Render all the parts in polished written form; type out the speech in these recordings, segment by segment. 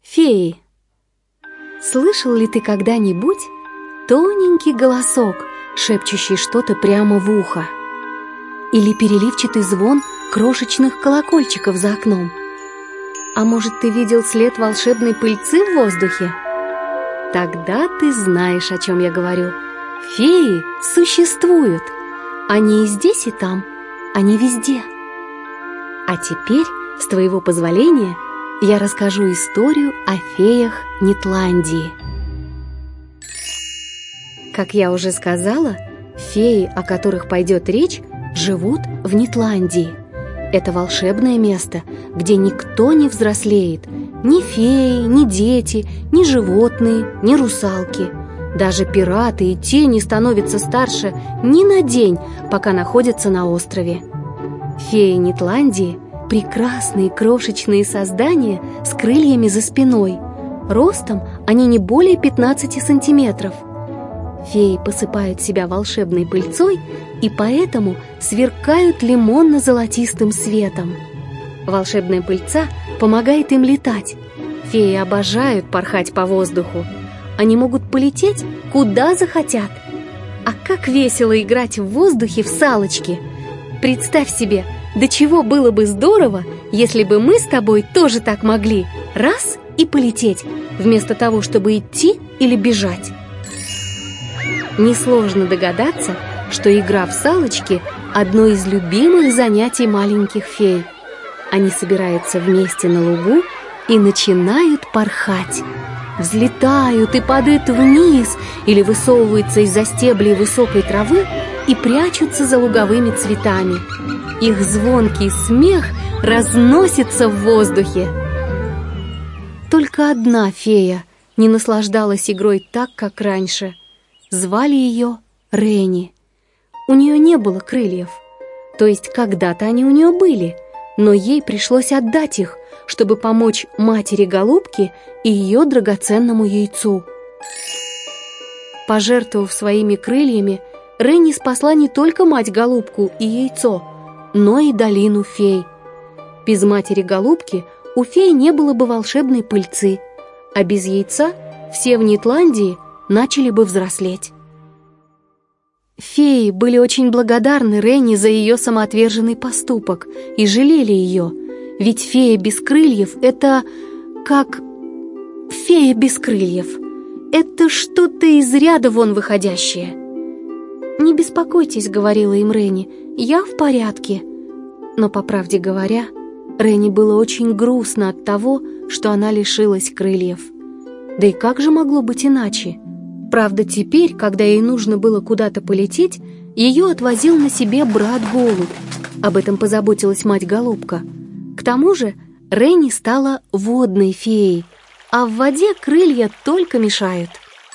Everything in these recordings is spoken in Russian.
Феи. Слышал ли ты когда-нибудь тоненький голосок, шепчущий что-то прямо в ухо? Или переливчатый звон крошечных колокольчиков за окном? А может, ты видел след волшебной пыльцы в воздухе? Тогда ты знаешь, о чем я говорю. Феи существуют. Они и здесь, и там. Они везде. А теперь, с твоего позволения, я расскажу историю о феях Нетландии. Как я уже сказала, феи, о которых пойдет речь, живут в Нетландии. Это волшебное место, где никто не взрослеет. Ни феи, ни дети, ни животные, ни русалки. Даже пираты и те не становятся старше ни на день, пока находятся на острове. Феи Нетландии – прекрасные крошечные создания с крыльями за спиной. Ростом они не более 15 сантиметров. Феи посыпают себя волшебной пыльцой и поэтому сверкают лимонно-золотистым светом. Волшебная пыльца помогает им летать. Феи обожают порхать по воздуху. Они могут полететь куда захотят. А как весело играть в воздухе в салочки! Представь себе, до чего было бы здорово, если бы мы с тобой тоже так могли раз и полететь, вместо того, чтобы идти или бежать. Несложно догадаться, что игра в салочки – одно из любимых занятий маленьких фей. Они собираются вместе на лугу и начинают порхать. Взлетают и падают вниз или высовываются из-за стеблей высокой травы и прячутся за луговыми цветами. Их звонкий смех разносится в воздухе. Только одна фея не наслаждалась игрой так, как раньше. Звали ее Рени. У нее не было крыльев. То есть когда-то они у нее были, но ей пришлось отдать их, чтобы помочь матери-голубке и ее драгоценному яйцу. Пожертвовав своими крыльями, Рени спасла не только мать-голубку и яйцо, но и долину фей. Без матери-голубки у фей не было бы волшебной пыльцы, а без яйца все в Нетландии начали бы взрослеть. Феи были очень благодарны Рени за ее самоотверженный поступок и жалели ее, ведь фея без крыльев – это как фея без крыльев. Это что-то из ряда вон выходящее. «Не беспокойтесь», — говорила им Рени, — «я в порядке». Но, по правде говоря, Рени было очень грустно от того, что она лишилась крыльев. Да и как же могло быть иначе? Правда, теперь, когда ей нужно было куда-то полететь, ее отвозил на себе брат-голубь. Об этом позаботилась мать-голубка. К тому же Рени стала водной феей, а в воде крылья только мешают.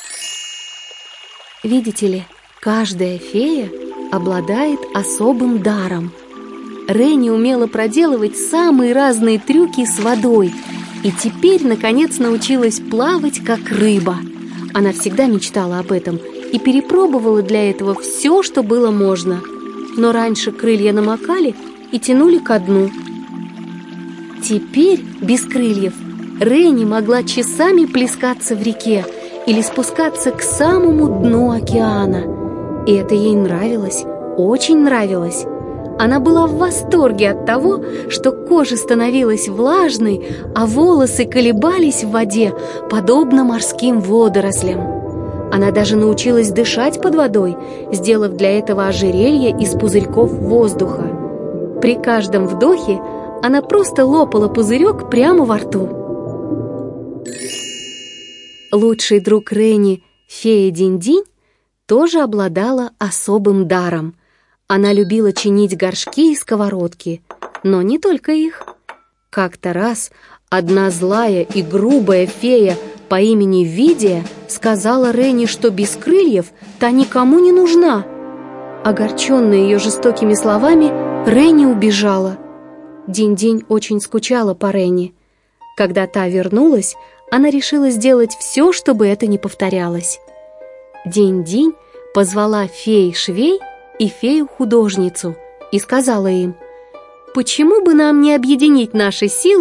Видите ли, каждая фея обладает особым даром. Рени умела проделывать самые разные трюки с водой и теперь, наконец, научилась плавать, как рыба. Она всегда мечтала об этом и перепробовала для этого все, что было можно. Но раньше крылья намокали и тянули ко дну. Теперь, без крыльев, Рени могла часами плескаться в реке или спускаться к самому дну океана. И это ей нравилось, очень нравилось. Она была в восторге от того, что кожа становилась влажной, а волосы колебались в воде, подобно морским водорослям. Она даже научилась дышать под водой, сделав для этого ожерелье из пузырьков воздуха. При каждом вдохе она просто лопала пузырек прямо во рту. Лучший друг Рени, фея Динь-Динь, тоже обладала особым даром. Она любила чинить горшки и сковородки, но не только их. Как-то раз одна злая и грубая фея по имени Видия сказала Рени, что без крыльев та никому не нужна. Огорченная ее жестокими словами, Рени убежала. Динь-Динь очень скучала по Рени. Когда та вернулась, она решила сделать все, чтобы это не повторялось. Динь-Динь позвала фей-швей и фею-художницу и сказала им: «Почему бы нам не объединить наши силы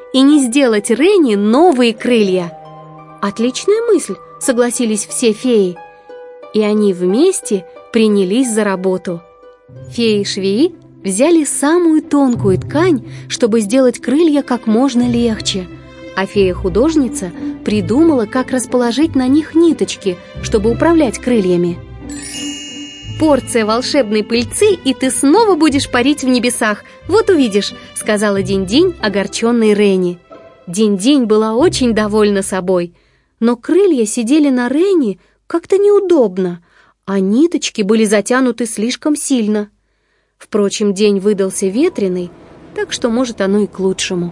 и не сделать Ренни новые крылья? Отличная мысль, согласились все феи. И они вместе принялись за работу. Феи-швеи взяли самую тонкую ткань, чтобы сделать крылья как можно легче, а фея-художница придумала, как расположить на них ниточки, чтобы управлять крыльями. «Порция волшебной пыльцы, и ты снова будешь парить в небесах, вот увидишь», сказала Динь-Динь огорченной Ренни. Динь-Динь была очень довольна собой, но крылья сидели на Ренни как-то неудобно, а ниточки были затянуты слишком сильно. Впрочем, день выдался ветреный, так что, может, оно и к лучшему.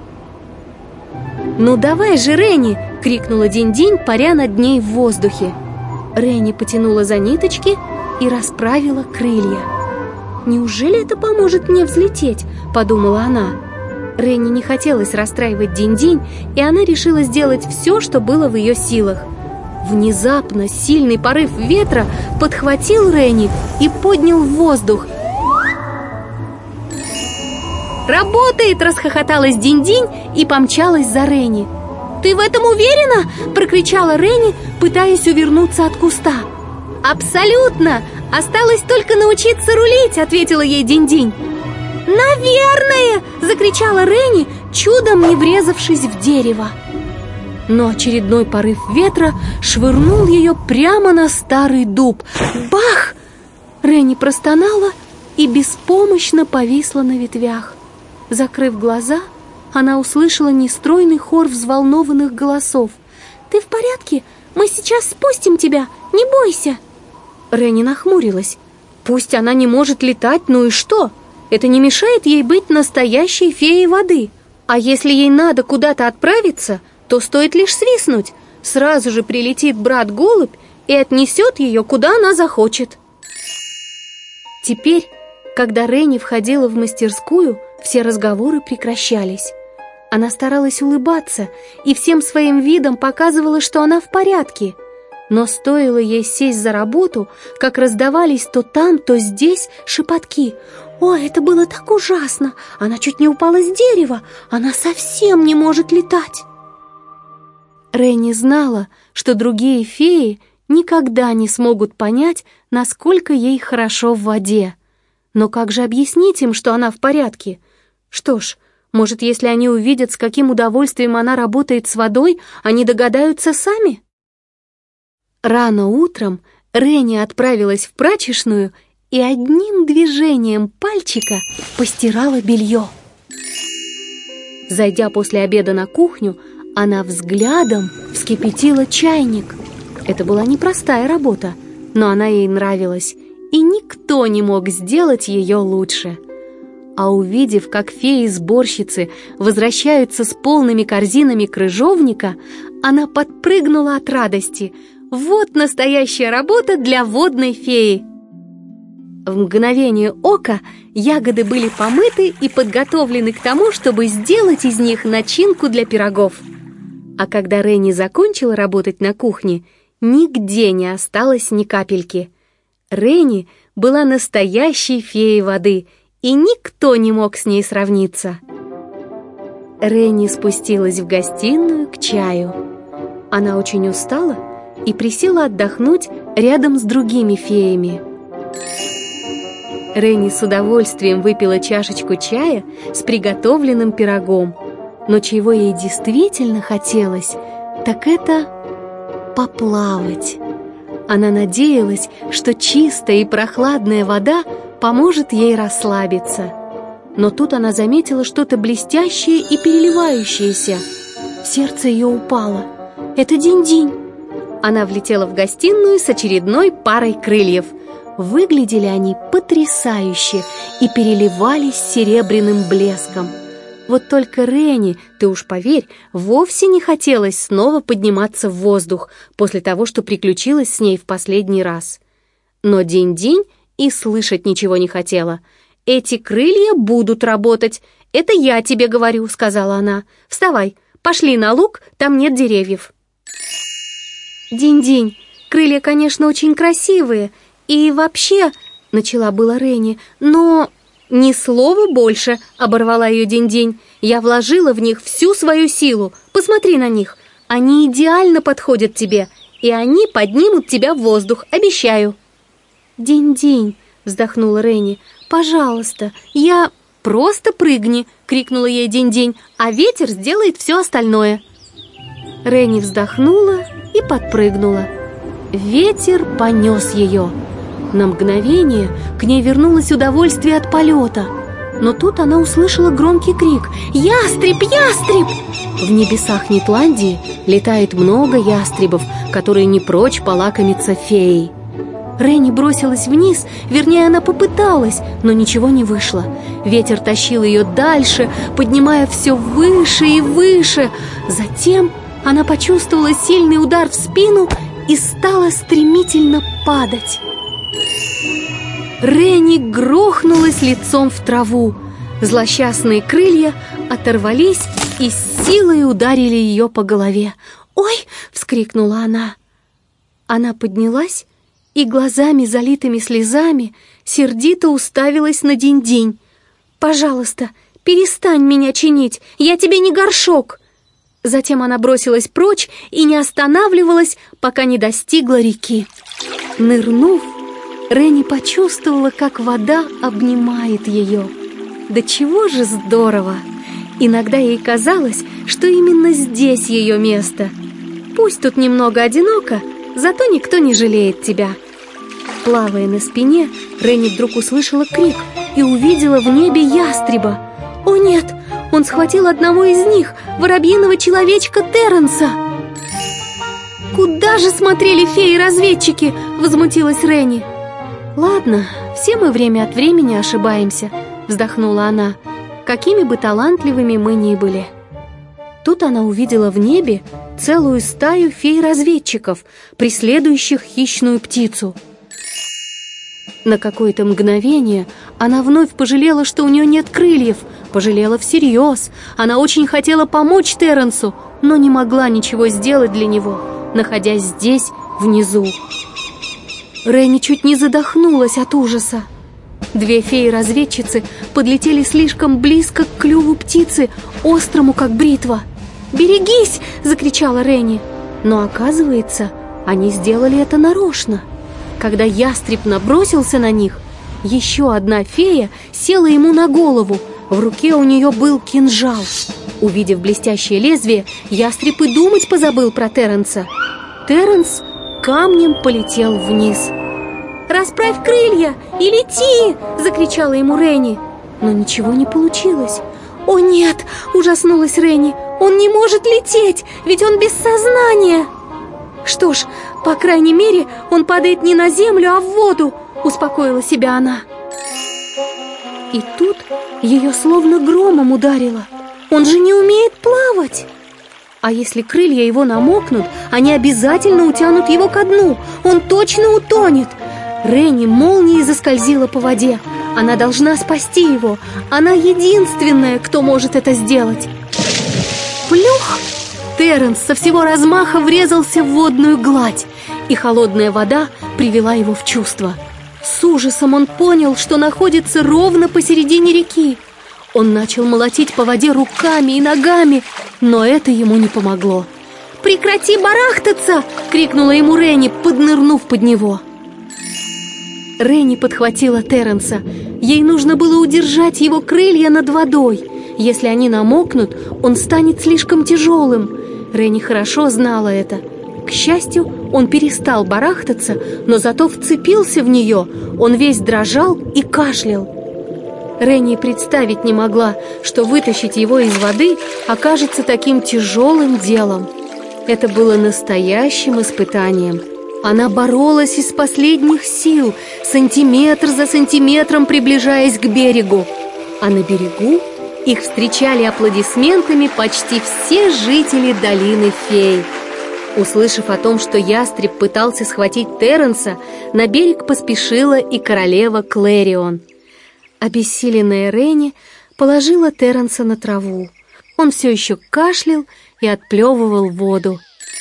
«Ну давай же, Ренни!» — крикнула Динь-Динь, паря над ней в воздухе. Ренни потянула за ниточки и расправила крылья. «Неужели это поможет мне взлететь?» — подумала она. Ренни не хотелось расстраивать Динь-Динь, и она решила сделать все, что было в ее силах. Внезапно сильный порыв ветра подхватил Ренни и поднял в воздух. «Работает!» — расхохоталась Динь-Динь и помчалась за Ренни. «Ты в этом уверена?» — прокричала Ренни, пытаясь увернуться от куста. «Абсолютно! Осталось только научиться рулить!» — ответила ей Динь-Динь. «Наверное!» — закричала Ренни, чудом не врезавшись в дерево. Но очередной порыв ветра швырнул ее прямо на старый дуб. Бах! Ренни простонала и беспомощно повисла на ветвях. Закрыв глаза, она услышала нестройный хор взволнованных голосов. «Ты в порядке? Мы сейчас спустим тебя, не бойся!» Ренни нахмурилась. Пусть она не может летать, ну и что? Это не мешает ей быть настоящей феей воды. А если ей надо куда-то отправиться, то стоит лишь свистнуть. Сразу же прилетит брат-голубь и отнесет ее, куда она захочет. Теперь, когда Ренни входила в мастерскую, все разговоры прекращались. Она старалась улыбаться и всем своим видом показывала, что она в порядке. Но стоило ей сесть за работу, как раздавались то там, то здесь шепотки. «Ой, это было так ужасно! Она чуть не упала с дерева! Она совсем не может летать!» Ренни знала, что другие феи никогда не смогут понять, насколько ей хорошо в воде. Но как же объяснить им, что она в порядке? Что ж, может, если они увидят, с каким удовольствием она работает с водой, они догадаются сами? Рано утром Ренни отправилась в прачечную и одним движением пальчика постирала белье. Зайдя после обеда на кухню, она взглядом вскипятила чайник. Это была непростая работа, но она ей нравилась, и никто не мог сделать ее лучше. А увидев, как феи-сборщицы возвращаются с полными корзинами крыжовника, она подпрыгнула от радости. Вот настоящая работа для водной феи! В мгновение ока ягоды были помыты и подготовлены к тому, чтобы сделать из них начинку для пирогов. А когда Ренни закончила работать на кухне, нигде не осталось ни капельки. Ренни была настоящей феей воды, и никто не мог с ней сравниться. Ренни спустилась в гостиную к чаю. Она очень устала и присела отдохнуть рядом с другими феями. Ренни с удовольствием выпила чашечку чая с приготовленным пирогом. Но чего ей действительно хотелось, так это поплавать. Она надеялась, что чистая и прохладная вода поможет ей расслабиться. Но тут она заметила что-то блестящее и переливающееся. Сердце ее упало. Это Динь-Динь. Она влетела в гостиную с очередной парой крыльев. Выглядели они потрясающе и переливались серебряным блеском. Вот только Ренни, ты уж поверь, вовсе не хотелось снова подниматься в воздух после того, что приключилось с ней в последний раз. Но Динь-Динь и слышать ничего не хотела. «Эти крылья будут работать, это я тебе говорю», — сказала она. «Вставай, пошли на луг, там нет деревьев». «Динь-Динь, крылья, конечно, очень красивые, и вообще...» — начала была Ренни, но... «Ни слова больше», — оборвала ее Динь-Динь. Я вложила в них всю свою силу. Посмотри на них. Они идеально подходят тебе, и они поднимут тебя в воздух, обещаю». «Динь-динь», — вздохнула Ренни, — «пожалуйста, я...» «Просто прыгни», — крикнула ей Динь-динь, «а ветер сделает все остальное». Ренни вздохнула и подпрыгнула. Ветер понес ее. На мгновение к ней вернулось удовольствие от полета. Но тут она услышала громкий крик: «Ястреб! Ястреб!» В небесах Нетландии летает много ястребов, которые не прочь полакомиться феей. Ренни бросилась вниз, вернее, она попыталась, но ничего не вышло. Ветер тащил ее дальше, поднимая все выше и выше. Затем она почувствовала сильный удар в спину и стала стремительно падать. Ренни грохнулась лицом в траву. Злосчастные крылья оторвались и с силой ударили ее по голове. «Ой!» — вскрикнула она. Она поднялась и глазами, залитыми слезами, сердито уставилась на Динь-динь. «Пожалуйста, перестань меня чинить, я тебе не горшок!» Затем она бросилась прочь и не останавливалась, пока не достигла реки. Нырнув, Ренни почувствовала, как вода обнимает ее. Да чего же здорово! Иногда ей казалось, что именно здесь ее место. Пусть тут немного одиноко, зато никто не жалеет тебя. Плавая на спине, Ренни вдруг услышала крик и увидела в небе ястреба. О нет, он схватил одного из них, воробьиного человечка Терренса. «Куда же смотрели феи-разведчики?» — возмутилась Ренни. «Ладно, все мы время от времени ошибаемся», — вздохнула она, «какими бы талантливыми мы ни были». Тут она увидела в небе целую стаю фей-разведчиков, преследующих хищную птицу. На какое-то мгновение она вновь пожалела, что у нее нет крыльев, пожалела всерьез. Она очень хотела помочь Терренсу, но не могла ничего сделать для него, находясь здесь, внизу. Ренни чуть не задохнулась от ужаса. Две феи-разведчицы подлетели слишком близко к клюву птицы, острому, как бритва. «Берегись!» — закричала Ренни. Но оказывается, они сделали это нарочно. Когда ястреб набросился на них, еще одна фея села ему на голову. В руке у нее был кинжал. Увидев блестящее лезвие, ястреб и думать позабыл про Терренса. Терренс камнем полетел вниз. «Расправь крылья и лети!» — закричала ему Ренни. Но ничего не получилось. «О нет!» — ужаснулась Ренни. «Он не может лететь, ведь он без сознания!» «Что ж, по крайней мере, он падает не на землю, а в воду!» — успокоила себя она. И тут ее словно громом ударило. «Он же не умеет плавать!» А если крылья его намокнут, они обязательно утянут его ко дну. Он точно утонет. Ренни молнией заскользила по воде. Она должна спасти его. Она единственная, кто может это сделать. Плюх! Терренс со всего размаха врезался в водную гладь, и холодная вода привела его в чувство. С ужасом он понял, что находится ровно посередине реки. Он начал молотить по воде руками и ногами, но это ему не помогло. «Прекрати барахтаться!» — крикнула ему Ренни, поднырнув под него. Ренни подхватила Терренса. Ей нужно было удержать его крылья над водой. Если они намокнут, он станет слишком тяжелым. Ренни хорошо знала это. К счастью, он перестал барахтаться, но зато вцепился в нее. Он весь дрожал и кашлял. Ренни представить не могла, что вытащить его из воды окажется таким тяжелым делом. Это было настоящим испытанием. Она боролась из последних сил, сантиметр за сантиметром приближаясь к берегу. А на берегу их встречали аплодисментами почти все жители долины фей. Услышав о том, что ястреб пытался схватить Терренса, на берег поспешила и королева Клэрион. Обессиленная Ренни положила Терренса на траву. Он все еще кашлял и отплевывал воду.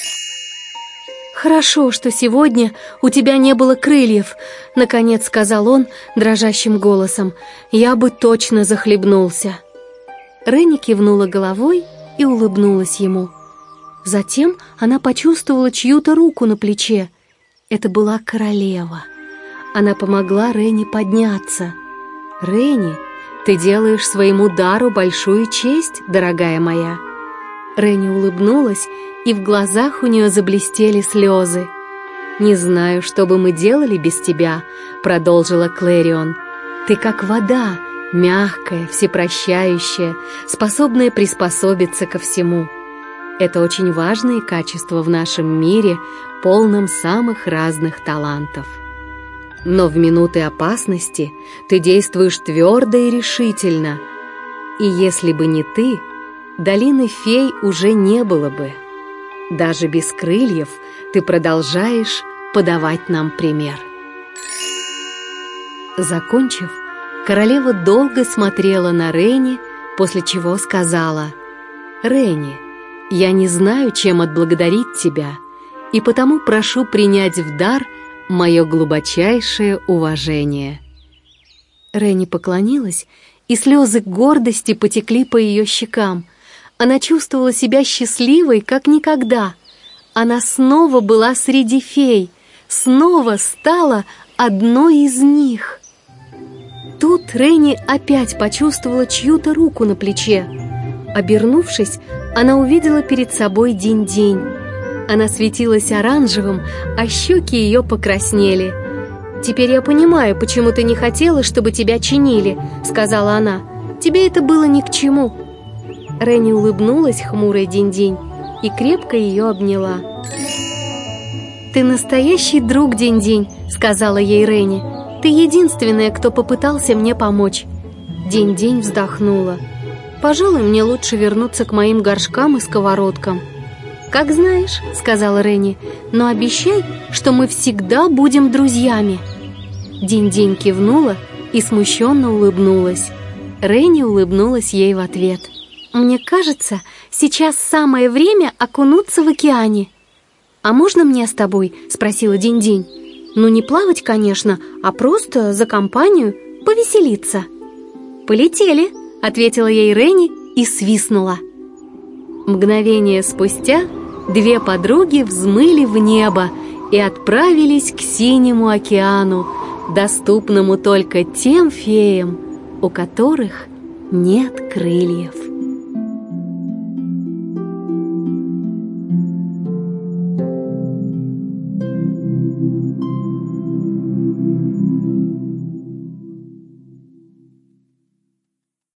«Хорошо, что сегодня у тебя не было крыльев», — наконец сказал он дрожащим голосом. «Я бы точно захлебнулся». Ренни кивнула головой и улыбнулась ему. Затем она почувствовала чью-то руку на плече. Это была королева. Она помогла Ренни подняться. «Ренни, ты делаешь своему дару большую честь, дорогая моя». Ренни улыбнулась, и в глазах у нее заблестели слезы. «Не знаю, что бы мы делали без тебя», — продолжила Клэрион. «Ты как вода, мягкая, всепрощающая, способная приспособиться ко всему. Это очень важные качества в нашем мире, полном самых разных талантов. Но в минуты опасности ты действуешь твердо и решительно. И если бы не ты, долины фей уже не было бы. Даже без крыльев ты продолжаешь подавать нам пример». Закончив, королева долго смотрела на Ренни, после чего сказала: «Ренни, я не знаю, чем отблагодарить тебя, и потому прошу принять в дар мое глубочайшее уважение». Ренни поклонилась, и слезы гордости потекли по ее щекам. Она чувствовала себя счастливой, как никогда. Она снова была среди фей, снова стала одной из них. Тут Ренни опять почувствовала чью-то руку на плече. Обернувшись, она увидела перед собой Динь-Динь. Она светилась оранжевым, а щеки ее покраснели. «Теперь я понимаю, почему ты не хотела, чтобы тебя чинили», — сказала она. «Тебе это было ни к чему». Ренни улыбнулась хмурой Динь-Динь и крепко ее обняла. «Ты настоящий друг, Динь-Динь», — сказала ей Ренни. «Ты единственная, кто попытался мне помочь». Динь-Динь вздохнула. «Пожалуй, мне лучше вернуться к моим горшкам и сковородкам». «Как знаешь», — сказала Ренни, «но обещай, что мы всегда будем друзьями». Динь-Динь кивнула и смущенно улыбнулась. Ренни улыбнулась ей в ответ. «Мне кажется, сейчас самое время окунуться в океане». «А можно мне с тобой?» — спросила Динь-Динь. «Ну, не плавать, конечно, а просто за компанию повеселиться». «Полетели», — ответила ей Ренни и свистнула. Мгновение спустя две подруги взмыли в небо и отправились к синему океану, доступному только тем феям, у которых нет крыльев.